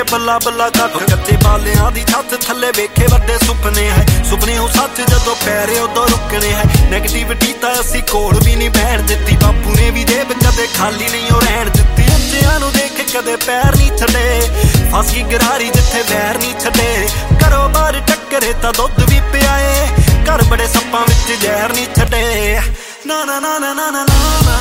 ਬੱਲਾ ਬੱਲਾ ਕੱਟ ਕੱਚੇ ਬਾਲਿਆਂ ਦੀ ਛੱਤ ਥੱਲੇ ਵੇਖੇ ਵੱਡੇ ਸੁਪਨੇ ਹੈ ਸੁਪਨੇ ਉਹ ਸੱਚ ਜਦੋਂ ਪੈਰੇ ਉਦੋਂ ਰੁਕਣੇ ਹੈ ਨੈਗੇਟਿਵਿਟੀ ਤਾਂ ਅਸੀਂ ਕੋਲ ਵੀ ਨਹੀਂ ਬਹਿਣ ਦਿੱਤੀ ਬਾਪੂ ਨੇ ਵੀ ਜੇਬ ਕਦੇ ਖਾਲੀ ਨਹੀਂ ਉਹ ਰਹਿਣ ਦਿੱਤੀ ਉੱਚਿਆਂ ਨੂੰ ਦੇਖ ਕਦੇ ਪੈਰ ਨਹੀਂ ਛੱਡੇ ਫਸ ਗਈ ਗਰਾਰੀ ਜਿੱਥੇ ਵੈਰ ਨਹੀਂ ਛੱਡੇ ਘਰੋਂ ਬਾਹਰ ਟੱਕਰੇ ਤਾਂ ਦੁੱਧ ਵੀ ਪਿਆਏ ਘਰ ਬੜੇ ਸੱਪਾਂ ਵਿੱਚ ਜ਼ਹਿਰ ਨਹੀਂ ਛੱਡੇ ਨਾ ਨਾ ਨਾ ਨਾ ਨਾ ਨਾ